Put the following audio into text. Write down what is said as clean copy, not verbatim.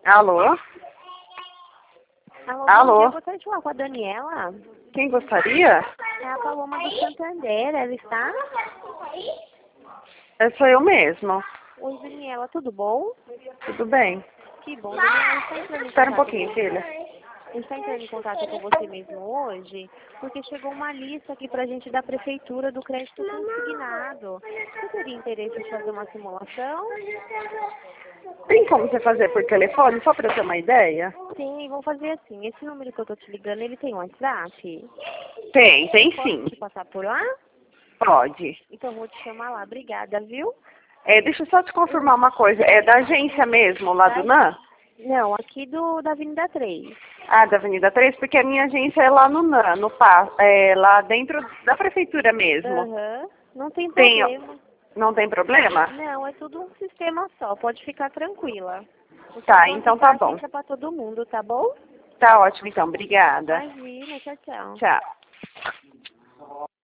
Alô? Alô, Alô? bom dia, eu gostaria de falar com a Daniela. Quem gostaria? É a Paloma do Santander, ela está? Sou eu mesmo. Oi, Daniela, tudo bom? Tudo bem? Que bom, Daniela, a gente está entrando em Espera um contato pouquinho, com... filha. A gente está entrando em contato com você mesmo hoje, porque chegou uma lista aqui pra gente da Prefeitura do crédito consignado. Você teria interesse em fazer uma simulação? Tem como você fazer por telefone, só para eu ter uma ideia? Sim, vamos fazer assim. Esse número que eu tô te ligando, ele tem WhatsApp? Tem Posso sim. te passar por lá? Pode. Então eu vou te chamar lá. Obrigada, viu? Deixa eu só te confirmar uma coisa. É da agência mesmo, lá do NAN? Não, aqui da Avenida 3. Ah, da Avenida 3, porque a minha agência é lá no NAN, lá dentro da prefeitura mesmo. Aham. Não tem Tem, problema. não tem problema? Não, é tudo um sistema só. Pode ficar tranquila. O Tá, sistema então tá bom. é pra todo mundo, tá bom? Tá ótimo então, obrigada. Imagina, tchau, tchau. Tchau.